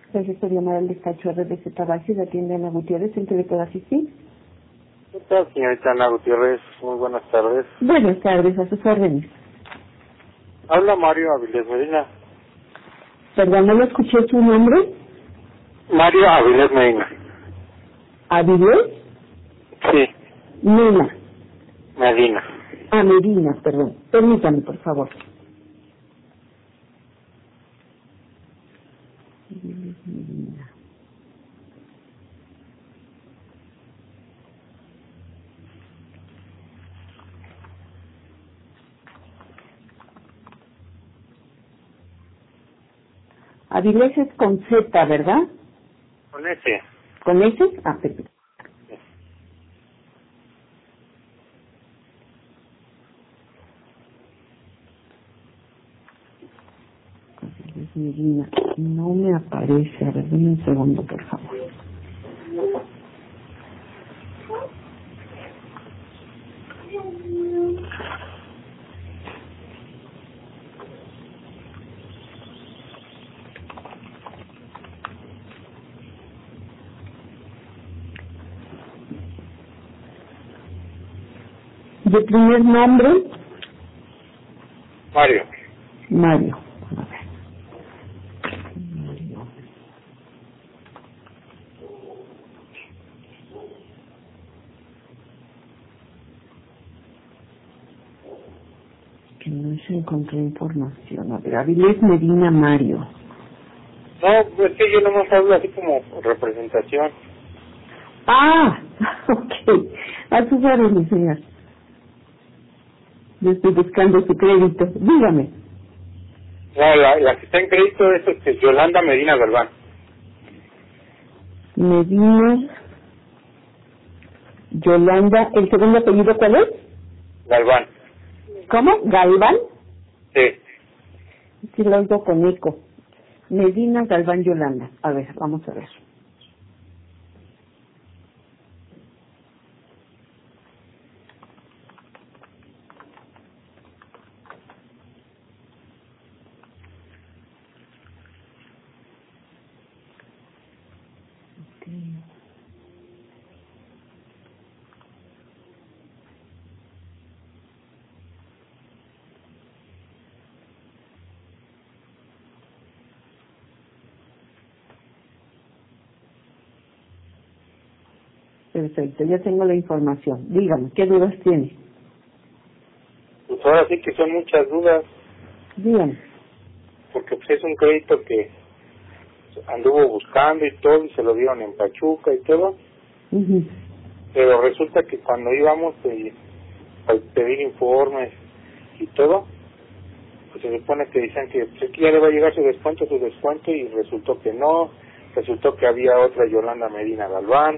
Gracias por llamar al despacho RBZ Tabaxi, la tienda Ana Gutiérrez, ¿en qué le puedo asistir? ¿Qué tal, señorita Ana Gutiérrez? Muy buenas tardes. Buenas tardes, a sus órdenes. Habla Mario Avilés Medina. Perdón, no lo escuché su nombre. Mario Avilés Medina. ¿Avilés? Sí, Nena. Medina. Ah, Medina, perdón. Permítame, por favor. Avilés Medina. Avilés es con Z, ¿verdad? Con ese. ¿Con S? Ah, perfecto. Avilés Medina. No me aparece. A ver, dame un segundo, por favor. ¿De primer nombre? Mario. Mario. A ver. Mario. Que no se encontró información. A ver, Avilés Medina Mario. No, es que yo nomás hablo así como representación. Ah, ok. A sus órdenes, señor. Yo estoy buscando su crédito. Dígame. No, la que está en crédito es Yolanda Medina Galván. Medina Yolanda. ¿El segundo apellido cuál es? Galván. ¿Cómo? ¿Galván? Sí. Sí, lo oigo con eco. Medina Galván Yolanda. A ver, vamos a ver. Perfecto, ya tengo la información. Dígame, ¿qué dudas tiene? Pues ahora sí que son muchas dudas, Dígame. porque pues es un crédito que anduvo buscando y todo, y se lo dieron en Pachuca y todo, Ujú. pero resulta que cuando íbamos a pedir informes y todo, pues se supone que decían que pues es que ya le va a llegar su descuento, y resultó que no, resultó que había otra Yolanda Medina Galván,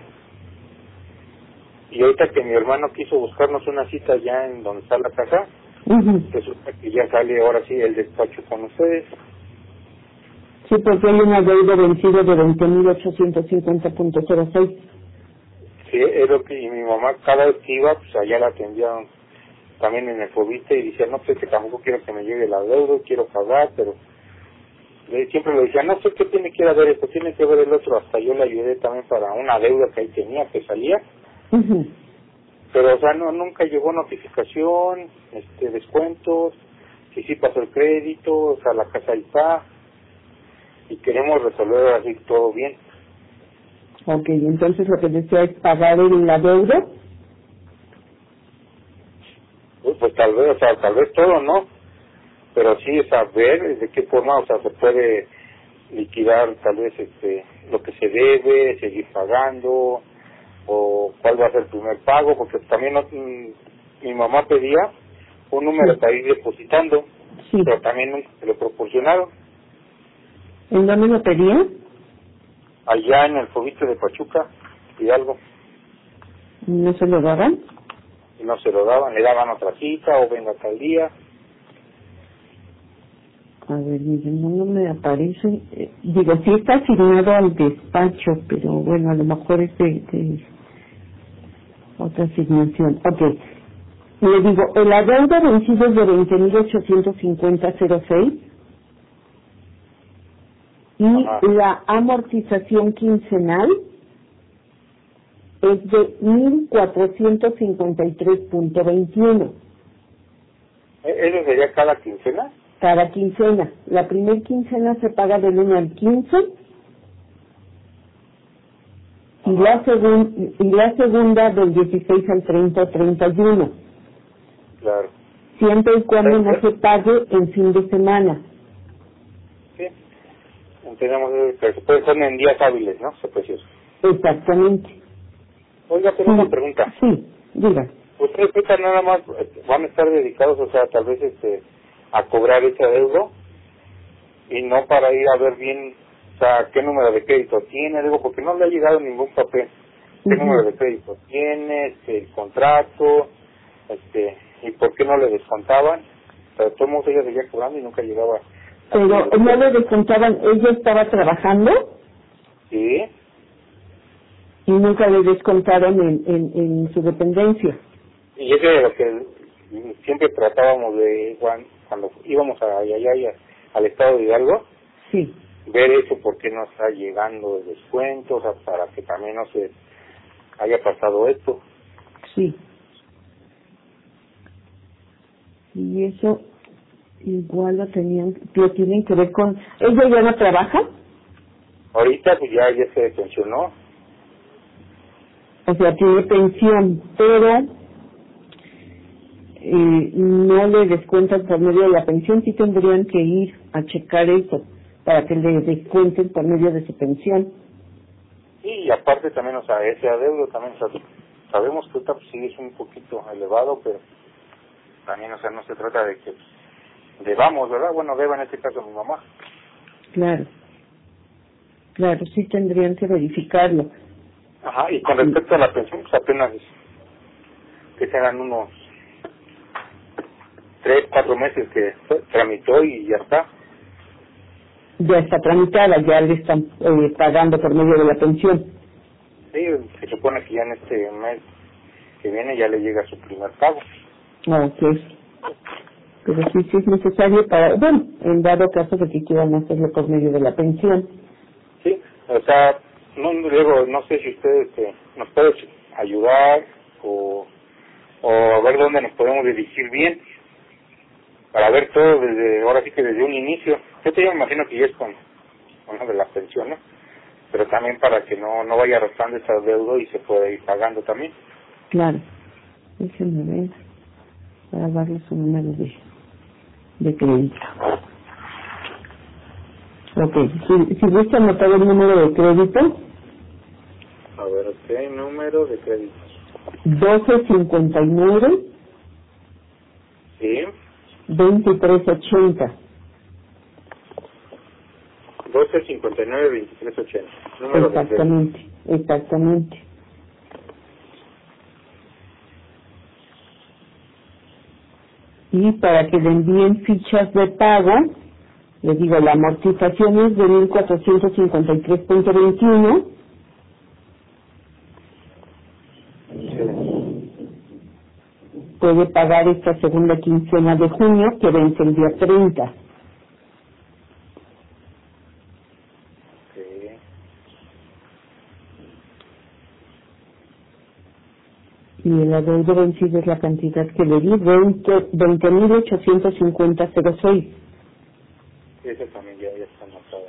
y ahorita que mi hermano quiso buscarnos una cita ya en donde está la casa, Ujú. resulta que ya sale ahora sí el despacho con ustedes. Sí, porque hay una deuda vencida de 20.850.06. Sí, es lo que, y mi mamá cada vez que iba, pues allá la atendían también en el Fobiste y decía, no sé, que tampoco quiero que me llegue la deuda, quiero pagar, pero siempre le decía, no sé qué tiene que ver esto, tiene que ver el otro, hasta yo le ayudé también para una deuda que ahí tenía, que salía, Ujú. pero o sea, no, nunca llegó notificación, descuentos, que sí pasó el crédito, o sea, la casa ahí está, y queremos resolver así todo bien. Ok, entonces lo que desea es pagar la deuda. Pues tal vez, o sea, tal vez todo, ¿no? Pero sí saber de qué forma, o sea, se puede liquidar tal vez lo que se debe, seguir pagando, o cuál va a ser el primer pago, porque también mi mamá pedía un número Sí. para ir depositando, Sí. pero también nunca se lo proporcionaron. ¿En dónde lo pedía? Allá en el Fobiste de Pachuca, Hidalgo, ¿No se lo daban? y no se lo daban, le daban otra cita, o venga tal día. A ver, miren, no me aparece. Digo, sí está asignado al despacho, pero bueno, a lo mejor es de otra asignación. Ok. Le digo, la deuda vencida es de 20.850.06 y la amortización quincenal es de 1,453.21. ¿Eso sería cada quincena? Cada quincena. La primera quincena se paga del 1 al 15 y la segunda del 16 al 30 o 31. Claro. Siempre y cuando no se pague en fin de semana. Sí. Entendemos que se puede ser en días hábiles, ¿no? Se puede decir. Exactamente. Oiga, tengo una pregunta. Sí, diga. ¿Ustedes ahorita nada más van a estar dedicados, o sea, tal vez a cobrar ese adeudo y no para ir a ver bien, o sea, qué número de crédito tiene, digo, porque no le ha llegado ningún papel, qué número de crédito tiene, el contrato, y por qué no le descontaban? Pero de todos modos ella seguía cobrando y nunca llegaba. Pero no le descontaban, ella estaba trabajando. Sí. Y nunca le descontaron en su dependencia. Y eso es lo que siempre tratábamos de, cuando íbamos allá al estado de Hidalgo, sí, ver eso, por qué no está llegando el descuento, o sea, para que también no se haya pasado esto. Sí. Y eso igual lo tienen que ver con... ¿Ella ya no trabaja? Ahorita pues ya se pensionó. O sea, tiene pensión, pero no le descuentan por medio de la pensión. Sí tendrían que ir a checar eso para que le descuenten por medio de su pensión. Y aparte también, o sea, ese adeudo también, o sea, sabemos que ahorita pues, sí es un poquito elevado, pero también, o sea, no se trata de que debamos, ¿verdad? Bueno, deba en este caso mi mamá. Claro, sí tendrían que verificarlo. Ajá, y con respecto a la pensión, pues apenas que serán unos 3-4 meses que tramitó y ya está. Ya está tramitada, ya le están pagando por medio de la pensión. Sí, se supone que ya en este mes que viene ya le llega su primer pago. Ok. Pero sí es necesario para, bueno, en dado caso de que quieran hacerlo por medio de la pensión. Sí, o sea, luego no sé si usted nos puede ayudar o a ver dónde nos podemos dirigir bien para ver todo desde, ahora sí que desde un inicio. Yo me imagino que ya es con lo de la pensión, ¿no? Pero también para que no vaya arrastrando ese adeudo y se pueda ir pagando también. Claro. Déjenme ver para darle su número de crédito. Ok, si gusta anotar el número de crédito. A ver, ¿qué número de crédito? 1259. Sí. 2380. 1259-2380. Número exactamente, exactamente. Y para que le envíen fichas de pago, les digo, la amortización es de 1,453.21. Puede pagar esta segunda quincena de junio, que vence el día 30. Y el adeudo vencido es la cantidad que le di, 20,850.06. Ese también ya está anotado.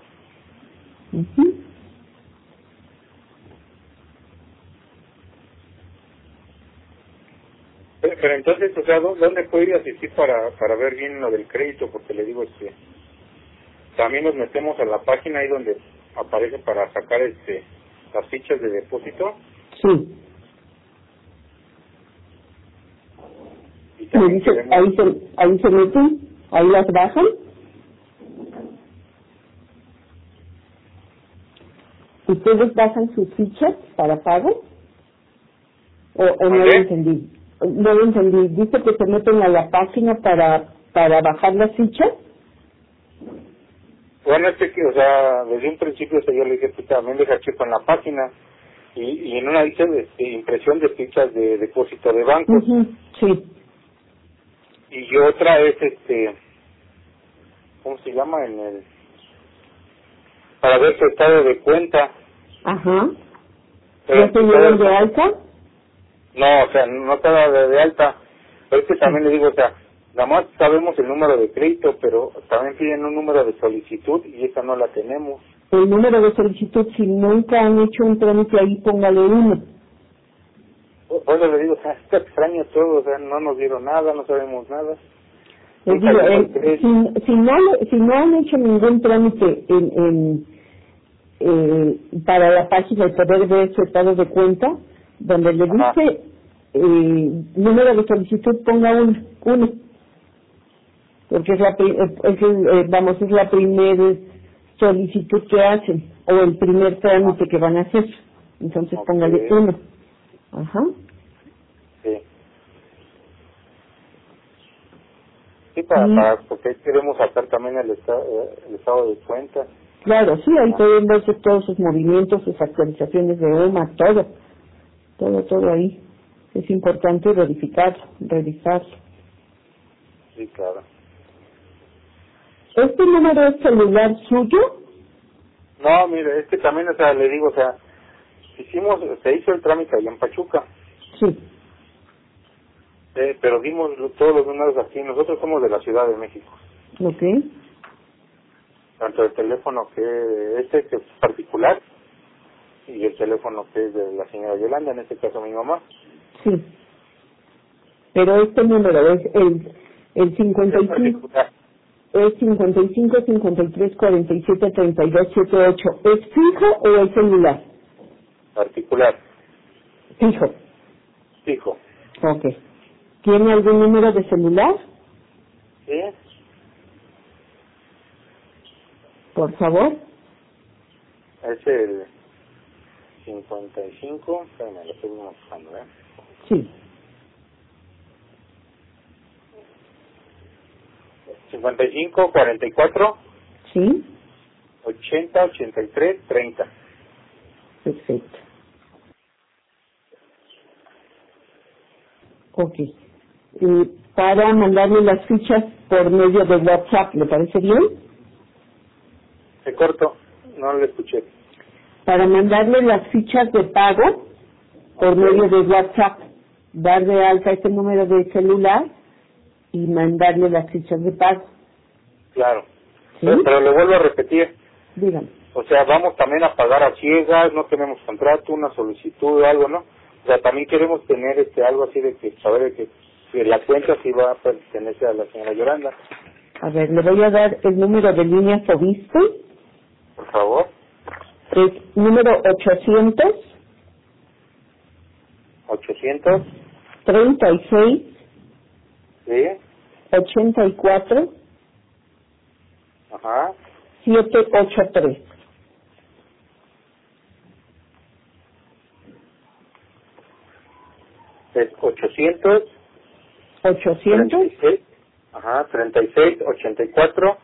Pero entonces, o sea, ¿dónde puedo ir a asistir para ver bien lo del crédito? Porque le digo, también nos metemos a la página ahí donde aparece para sacar las fichas de depósito. Sí. Y dice, ahí se meten, ahí las bajan. ¿Ustedes bajan sus fichas para pago? ¿O no lo entendí? No lo entendí. Dice que se meten a la página para bajar las fichas. Bueno, o sea, desde un principio yo le dije, también deja checo en la página y en una dice impresión de fichas de depósito de bancos. Sí. Y otra es, ¿cómo se llama? para ver su estado de cuenta. Ajá. Pero ¿Ya se dieron de alta? No, o sea, no está de alta. Pero es que también le digo, o sea, nada más sabemos el número de crédito, pero también piden un número de solicitud y esa no la tenemos. El número de solicitud, si nunca han hecho un trámite ahí, póngale 1. Por eso le digo, o sea, está extraño todo, o sea, no nos dieron nada, no sabemos nada. Les Nunca digo, dimos crédito. si no han hecho ningún trámite para la página de poder ver su estado de cuenta, donde le Ajá. dice número de solicitud, ponga uno, porque es es la primera solicitud que hacen, o el primer trámite que van a hacer, entonces Ok. póngale 1. Ajá. Sí. Sí, Y, porque queremos sacar también el estado de cuenta. claro, sí, ahí pueden verse todos sus movimientos, sus actualizaciones de OMA, todo ahí. Es importante revisarlo. Sí, claro. ¿Este número es celular suyo? No, mire, es que también, o sea, le digo, o sea, se hizo el trámite allá en Pachuca, Sí. pero dimos todos los números aquí. Nosotros somos de la Ciudad de México. ¿Ok? Tanto el teléfono que es particular y el teléfono que es de la señora Yolanda, en este caso mi mamá. Sí. Pero este número es el Es 55, particular, es 55 53 47 32 78. ¿Es fijo o es celular? particular, Fijo. fijo. Ok. ¿Tiene algún número de celular? ¿Sí? Por favor. Es el 55, espérame, lo estoy buscando, ¿eh? Sí. 55 44 ¿Sí? 80 83 30. Perfecto. Ok. Para mandarle las fichas por medio de WhatsApp, ¿le parece bien? Se corto, no lo escuché. Para mandarle las fichas de pago por Ok. medio de WhatsApp, dar de alta este número de celular y mandarle las fichas de pago. Claro. ¿Sí? Pero le vuelvo a repetir, Dígame. o sea, vamos también a pagar a ciegas, no tenemos contrato, una solicitud o algo, ¿no? O sea, también queremos tener algo así de que saber de que la cuenta sí va a pertenecer a la señora Yolanda. A ver, le voy a dar el número de línea Fobiste. Por favor. Es número 800 800, 36 sí, 84 ajá, 783. es 800, 800, 36, ajá, 36, 84,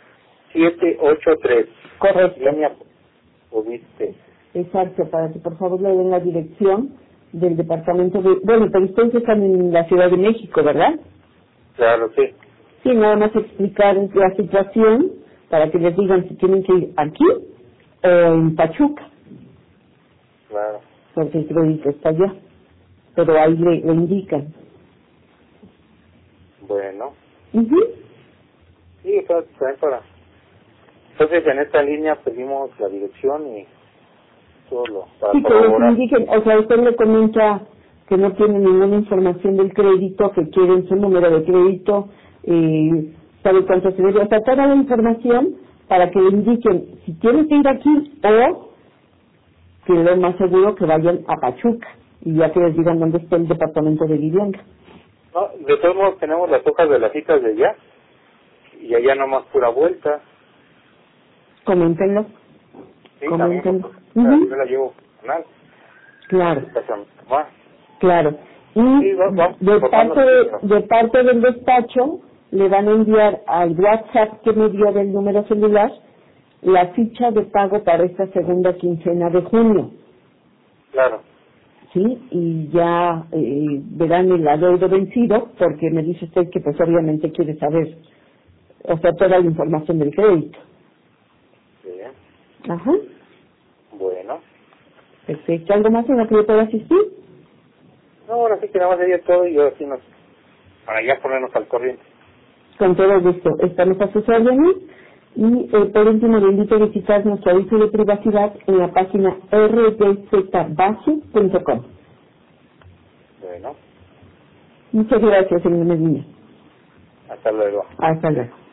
783. correcto. Línea Fobiste. Exacto, para que por favor le den la dirección del departamento de... Bueno, pero ustedes están en la Ciudad de México, ¿verdad? Claro, sí. Sí, nada más explicar la situación para que les digan si tienen que ir aquí o en Pachuca, Claro. porque el crédito está allá. Pero ahí le indican. Bueno. Ujú. Sí, está bien para... Entonces, en esta línea pedimos la dirección y todo lo para Sí, que les corroborar. indiquen, o sea, usted le comenta que no tiene ninguna información del crédito, que quieren su número de crédito, sabe cuánto se debe, o sea, toda la información para que le indiquen si tienen que ir aquí o que lo más seguro que vayan a Pachuca y ya que les digan dónde está el departamento de vivienda. No, de todos modos tenemos las hojas de las citas de allá y allá nomás pura vuelta. Coméntenlo. Sí, Coméntenlo. también, Ujú. yo la llevo personal. Claro, Casa a mi mamá. claro. Y Sí, vamos, de formando de parte del despacho le van a enviar al WhatsApp que me dio del número celular la ficha de pago para esta segunda quincena de junio, Claro, ¿sí? Y ya verán el adeudo vencido, porque me dice usted que pues obviamente quiere saber, o sea, toda la información del crédito, sí. Ajá. Bueno. Perfecto. ¿Algo más en lo que yo pueda asistir? No, ahora sí que nada más sería todo y ahora sí para ya ponernos al corriente. Con todo gusto. Estamos a sus órdenes. Y por último, le invito a visitar nuestro aviso de privacidad en la página rdczbase.com. Bueno. Muchas gracias, señor Medina. Hasta luego. Hasta luego.